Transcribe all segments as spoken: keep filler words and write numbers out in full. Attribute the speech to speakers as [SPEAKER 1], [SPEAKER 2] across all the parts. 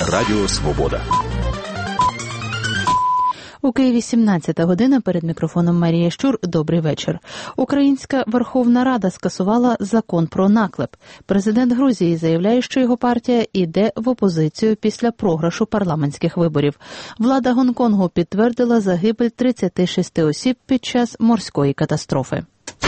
[SPEAKER 1] Радіо Свобода.
[SPEAKER 2] У Києві сімнадцята година, перед мікрофоном Марія Щур. Добрий вечір. Українська Верховна Рада скасувала закон про наклеп. Президент Грузії заявляє, що його партія йде в опозицію після програшу парламентських виборів. Влада Гонконгу підтвердила загибель тридцяти шести осіб під час морської катастрофи.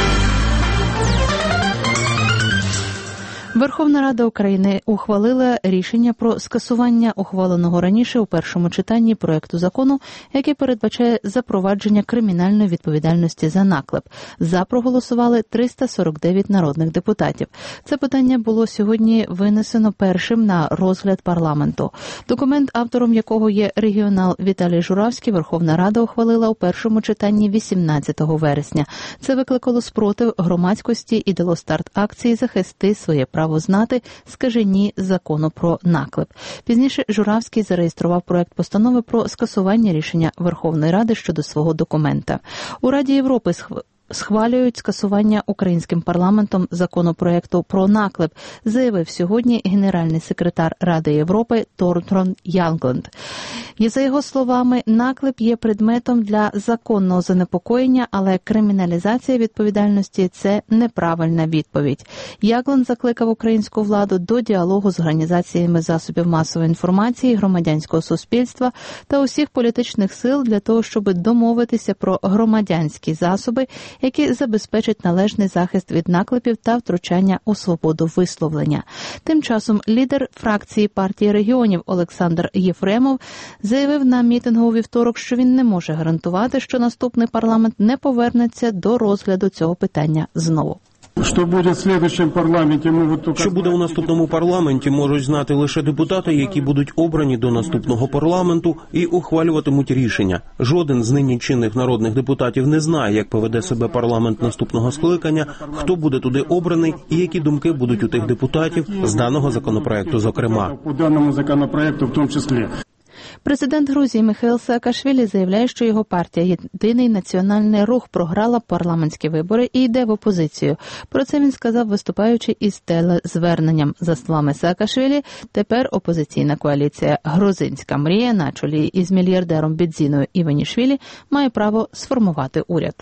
[SPEAKER 2] Верховна Рада України ухвалила рішення про скасування ухваленого раніше у першому читанні проекту закону, який передбачає запровадження кримінальної відповідальності за наклеп. За проголосували триста сорок дев'ять народних депутатів. Це питання було сьогодні винесено першим на розгляд парламенту. Документ, автором якого є регіонал Віталій Журавський, Верховна Рада ухвалила у першому читанні вісімнадцятого вересня. Це викликало спротив громадськості і дало старт акції «Захисти своє право знати, скажи ні закону про наклеп». Пізніше Журавський зареєстрував проект постанови про скасування рішення Верховної Ради щодо свого документа. У Раді Європи схвалюють скасування українським парламентом законопроекту про наклеп, заявив сьогодні генеральний секретар Ради Європи Торбтрон Янгланд. І за його словами, наклеп є предметом для законного занепокоєння, але криміналізація відповідальності – це неправильна відповідь. Янгланд закликав українську владу до діалогу з організаціями засобів масової інформації, громадянського суспільства та усіх політичних сил для того, щоб домовитися про громадянські засоби, які забезпечать належний захист від наклепів та втручання у свободу висловлення. Тим часом лідер фракції партії регіонів Олександр Єфремов заявив на мітингу у вівторок, що він не може гарантувати, що наступний парламент не повернеться до розгляду цього питання знову.
[SPEAKER 3] Що буде в слідчому парламенті, можуть тільки...
[SPEAKER 4] Що буде у наступному парламенті, можуть знати лише депутати, які будуть обрані до наступного парламенту і ухвалюватимуть рішення. Жоден з нині чинних народних депутатів не знає, як поведе себе парламент наступного скликання, хто буде туди обраний і які думки будуть у тих депутатів з даного законопроекту, зокрема.
[SPEAKER 3] У даному законопроекту в тому числі.
[SPEAKER 2] Президент Грузії Михаїл Саакашвілі заявляє, що його партія «Єдиний національний рух» програла парламентські вибори і йде в опозицію. Про це він сказав, виступаючи із телезверненням. За словами Саакашвілі, тепер опозиційна коаліція «Грузинська мрія» на чолі із мільярдером Бідзіною Іванішвілі має право сформувати уряд.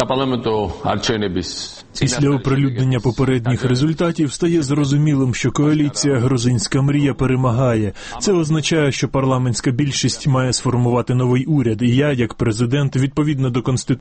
[SPEAKER 5] Після оприлюднення попередніх результатів стає зрозумілим, що коаліція «Грузинська мрія» перемагає. Це означає, що парламентська більшість має сформувати новий уряд, і я, як президент, відповідно до Конституції,